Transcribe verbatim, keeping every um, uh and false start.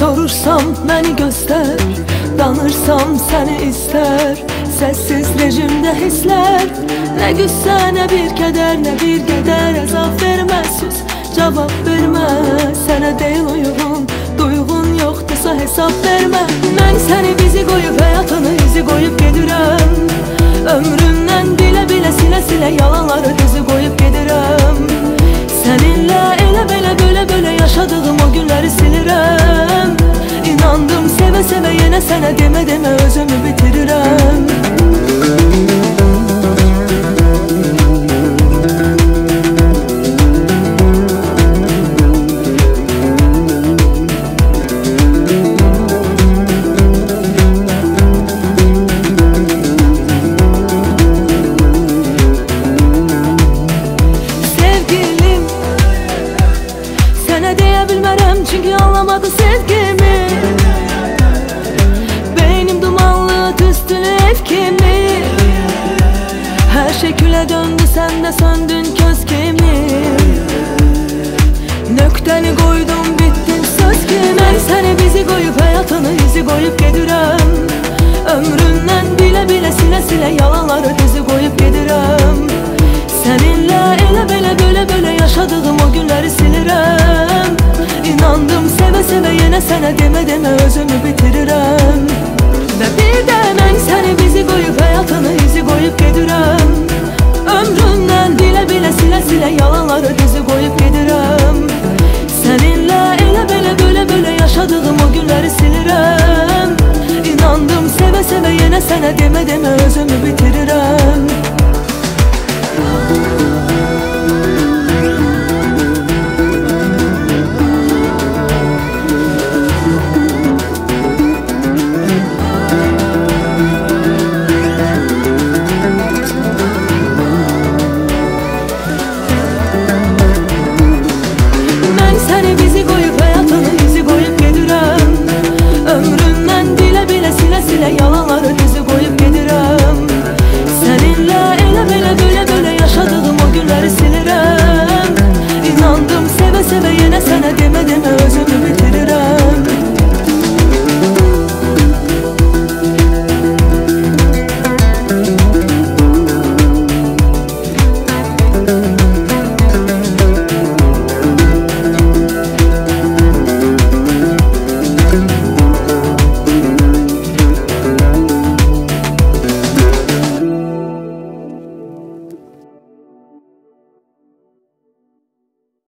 Sorursam məni göstər, danırsam səni istər. Səssiz rejimdə hisslər, nə qüssə, nə bir kədər, nə bir qədər əzab vermə. Söz cavab vermə, sənə deyil uyğun, duyğun yoxdursa hesab vermə. Mən səni bizi qoyub, həyatını izi qoyub gedirəm. Ömrümdən bilə-bilə, silə-silə yalanları düzü qoyub gedirəm. Səninlə elə belə, bölə-bölə yaşadığım o günləri silirəm. İnandım sevə-sevə, yenə sənə demə-demə özümü bitirirəm. Çünkü anlamadı sevgimi. Beynim dumanlı, tüstülü ev kimi. Her şey küle döndü, sen de söndün köz kimi. Nökteni koydum, bittin söz kimi. Ben seni bizi koyup, hayatını izi koyup gedirəm. Ömründen bile bile, sile sile yalanları düzü koyup gedirəm. Seninle ele bele, böyle böyle yaşadığım o günleri silirəm. İnandım sevə-sevə, yenə sənə demə-demə özümü bitirirəm. Və bir də mən səni bizi qoyub, həyatını izi qoyub gedirəm. Ömründən bilə-bilə, silə-silə yalanları düzü qoyub gedirəm. Səninlə elə belə, bölə-bölə yaşadığım o günləri silirəm. İnandım sevə-sevə, yenə sənə demə-demə özümü bitirirəm. Yalanları düzü koyup gedirəm. Seninle elə belə, bölə-bölə yaşadığım o günləri silirəm. İnandım sevə-sevə, yenə sənə demə